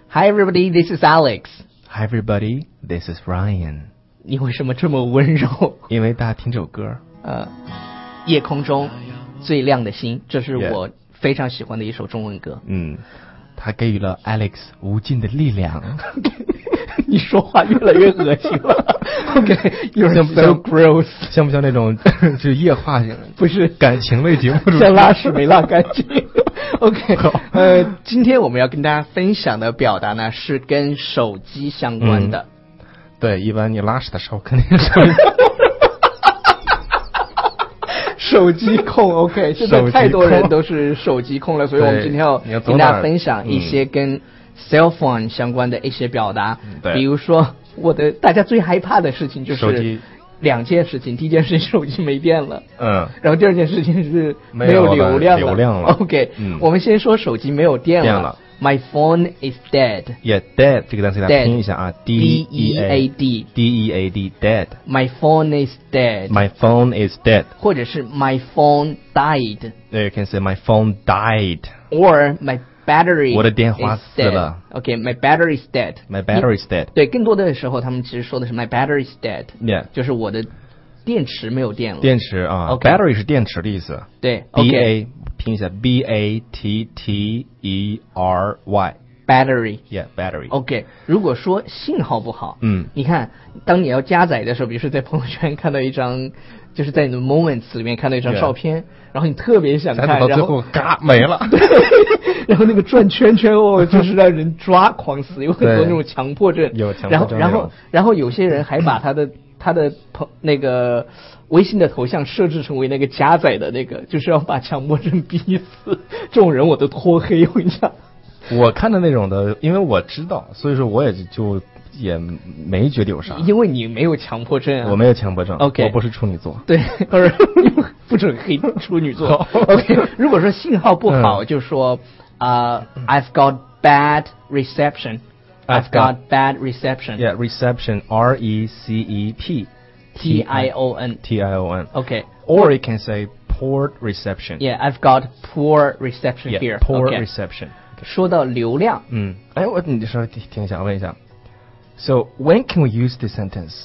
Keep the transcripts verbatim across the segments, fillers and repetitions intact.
Hi everybody, this is Alex. Hi everybody, this is Ryan. 你为什么这么温柔？ 因为大家听这首歌。 呃，夜空中最亮的星，这是 Yeah. 我非常喜欢的一首中文歌。 嗯，它给予了 Alex 无尽的力量。 你说话越来越恶心了。OK，you're、okay, so gross。 像不像那种就是液化型？ 不是感情类节目， 像拉屎没拉干净。OK， 呃，今天我们要跟大家分享的表达呢，是跟手机相关的。 嗯、对，一般你拉屎的时候肯定是手机控。OK， 现在太多人都是手机控了，所以我们今天要跟大家分享一些跟 cell phone 相关的一些表达。 嗯、 比如说，我的大家最害怕的事情就是两件事情，第一件事情手机没电了，嗯，然后第二件事情是没有流量了。 流量了 OK，、嗯、我们先说手机没有电了。 电了 My phone is dead. Yeah, dead 这个单词大家拼一下啊 ，D E A D D E A D dead. My phone is dead. My phone is dead. 或者是 My phone died. You can say my phone died. Or my battery. 我的电话死了。 OK, my battery is dead. My battery is dead. 对，更多的时候他们其实说的是 my battery is dead. Yeah. 就是我的电池没有电了。 电池啊 ，okay. Battery 是电池的意思。 对 ，B A 拼一下 B A T T E R Y。Battery。Yeah, battery. OK， 如果说信号不好， 嗯， 你看，当你要加载的时候，比如说在朋友圈看到一张，就是在你的 Moments 里面看到一张照片， yeah. 然后你特别想看， 然后最后嘎没了。 对，然后那个转圈圈哦，就是让人抓狂死，有很多那种强迫症。 有强迫症。 然后，然后，然后有些人还把他的他的朋那个微信的头像设置成为那个加载的那个，就是要把强迫症逼死。这种人我都拖黑，我跟你讲。 我看的那种的，因为我知道，所以说我也就也没觉得有啥。 因为你没有强迫症啊。 我没有强迫症。 OK， 我不是处女座。 对，不准黑处女座。OK， 如果说信号不好，嗯、就说啊、uh, ，I've got bad reception。I've got bad reception. Yeah, reception. R E C E P. T I O N. T I O N. Okay. Or you can say poor reception. Yeah, I've got poor reception yeah, here. Poor okay. reception. 说到流量， 嗯，哎，我你稍微听一下，问一下。So when can we use this sentence?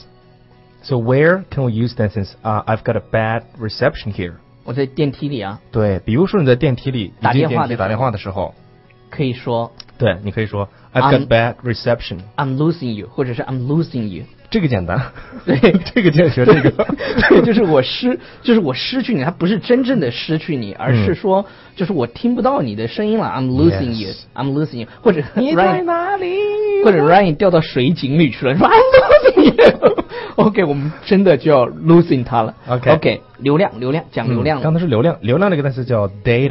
So where can we use that sentence? Uh, I've got a bad reception here. 我在电梯里啊。 对，比如说你在电梯里打电话打电话的时候， 可以说。 对，你可以说 I've got bad reception. I'm losing you， 或者是 I'm losing you。 这个简单， 对， 这个就学这个， 对，就是我失，就是我失去你，它不是真正的失去你，而是说，嗯、就是我听不到你的声音了 ，I'm losing you，I'm losing you， 或者你在哪里？ 或者 Ryan 掉到水井里去了，说 I'm losing you。OK， 我们真的就要 losing 它了。 OK， OK， 流量，流量，讲流量、 嗯。刚才是流量，流量这个单词叫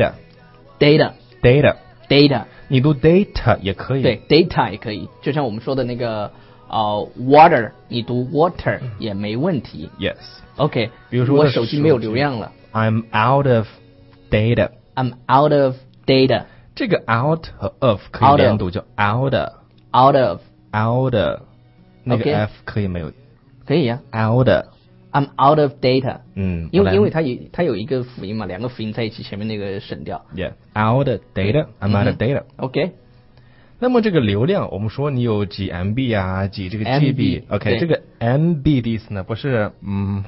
data，data，data，data， 你读 data 也可以， 对 ，data 也可以，就像我们说的那个。呃、uh, ，water， 你读 water 也没问题。 Yes。OK， 比如说我手机没有流量了 ，I'm out of data。I'm out of data。 这个 out 和 of 可以连读，叫 out。out of。out of。那个 f 可以没有？ 可以呀、 啊。out。 I'm out of data。 嗯， 因为因为它有它有一个辅音嘛，两个辅音在一起，前面那个省掉。 Yeah。out of data。I'm out of data。OK。那么这个流量，我们说你有几 M B 啊，几这个 G B。OK， 这个 M B 的意思呢，不是嗯，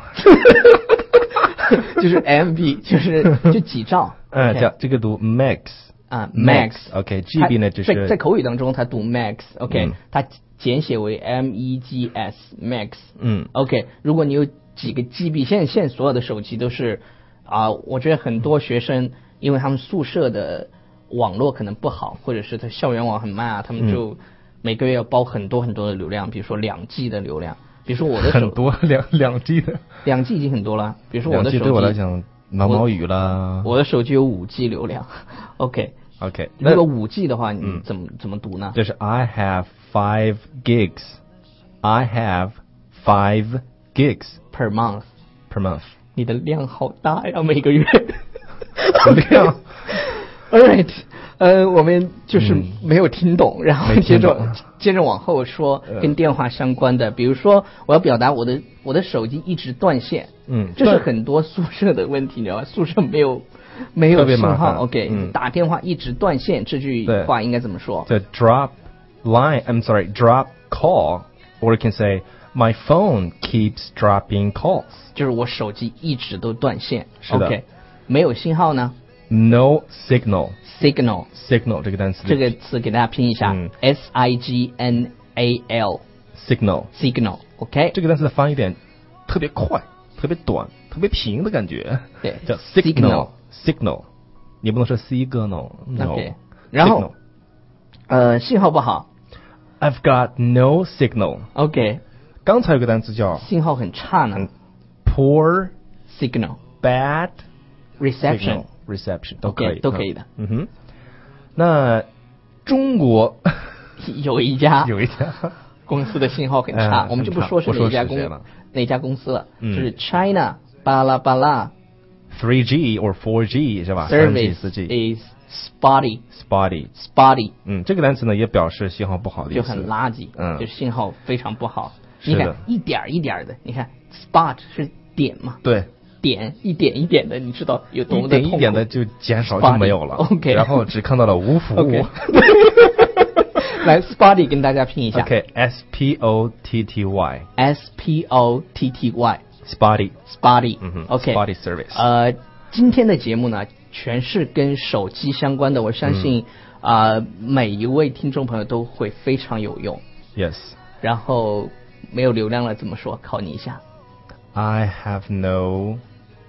就是 M B， 就是就几兆。 嗯，叫这个读 max 啊 ，max。OK，G B 呢，就是在在口语当中它读 max。OK， 它简写为 M E G S，max。 嗯 ，OK， 如果你有几个 G B， 现在现在所有的手机都是啊，我觉得很多学生因为他们宿舍的网络可能不好，或者是他校园网很慢啊，他们就每个月要包很多很多的流量，比如说两 G 的流量，比如说我的手很多两两 G 的， 两 G 已经很多了。比如说我的手机对我来讲毛毛雨啦， 我的手机有五 G 流量。OK OK， 如果五 G 的话，你怎么、嗯、怎么读呢？ 就是 I have five gigs. I have five gigs per month. Per month. 你的量好大呀，每个月。 量。 All right， 呃，我们就是没有听懂，嗯、然后接着接着往后说跟电话相关的，比如说我要表达我的我的手机一直断线， 嗯， 这是很多宿舍的问题，你知道吧？宿舍没有没有信号 ，OK，、嗯、打电话一直断线，这句话应该怎么说？ 对 ，drop line, I'm sorry, drop call, or you can say my phone keeps dropping calls. 就是我手机一直都断线。 是的。 OK， 没有信号呢 ？No signal. Signal. Signal 这个单词。 这个词给大家拼一下。嗯、S I G N A L. Signal. Signal. OK。 这个单词的发音点特别快，特别短，特别平的感觉。 对。 叫 signal. Signal. 你不能说 signal. No. OK。然后，呃，信号不好。 I've got no signal. OK。 刚才有个单词叫信号很差呢。 Poor signal. Bad reception. Reception 都可以， okay, 都可以的。 嗯哼。那中国有一家有一家公司的信号很差， 嗯、 我们就不说是哪家公哪家公司了， 嗯、 就是 China 巴拉巴拉 three G or four G 是吧 ？Service 四 G is spotty. Spotty. Spotty. 嗯，这个单词呢也表示信号不好的意思， 就很垃圾， 嗯， 就信号非常不好。 你看一点一点的，你看 spot 是点嘛？ 对。 点一点一点的，你知道有多么的痛苦？ 一点一点的就减少就没有了。 OK， 然后只看到了无服务。 Okay. 来 ，spotty 跟大家拼一下。 OK，S P O T T Y。S P O T T Y。Spotty。Spotty。 嗯哼。 OK。 Spotty service。 呃，今天的节目呢，全是跟手机相关的，我相信啊、嗯呃，每一位听众朋友都会非常有用。 Yes。 然后没有流量了怎么说？考你一下。 I have no.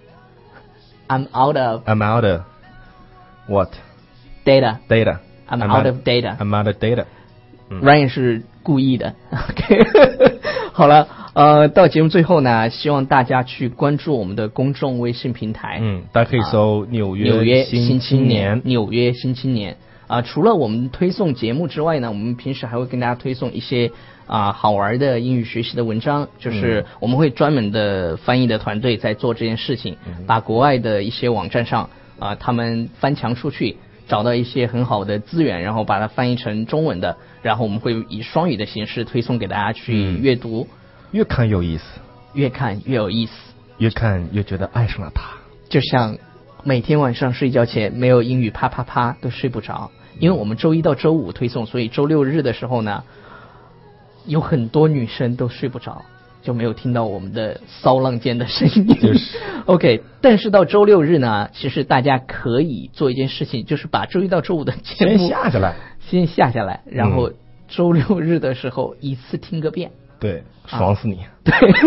I'm out of. I'm out of. What? Data. Data. I'm, I'm out of data. I'm out of data. Ryan 是故意的。OK 好了，呃，到节目最后呢，希望大家去关注我们的公众微信平台。 嗯，大家可以搜纽约纽约新青年。 纽约新青年。啊、呃，除了我们推送节目之外呢，我们平时还会跟大家推送一些啊、呃、好玩的英语学习的文章，就是我们会专门的翻译的团队在做这件事情，嗯、把国外的一些网站上啊、呃、他们翻墙出去，找到一些很好的资源，然后把它翻译成中文的，然后我们会以双语的形式推送给大家去阅读， 嗯、越看越有意思， 越看越有意思， 越看越觉得爱上了它， 就像每天晚上睡觉前没有英语啪啪啪都睡不着。因为我们周一到周五推送，所以周六日的时候呢，有很多女生都睡不着，就没有听到我们的骚浪尖的声音。 就是 OK， 但是到周六日呢，其实大家可以做一件事情，就是把周一到周五的节目先下下来， 先下下来，然后周六日的时候一次听个遍。 对，爽死你。 啊、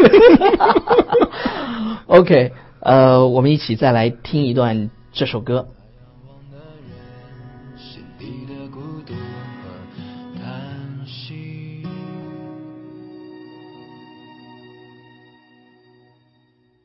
对。OK， 呃，我们一起再来听一段这首歌。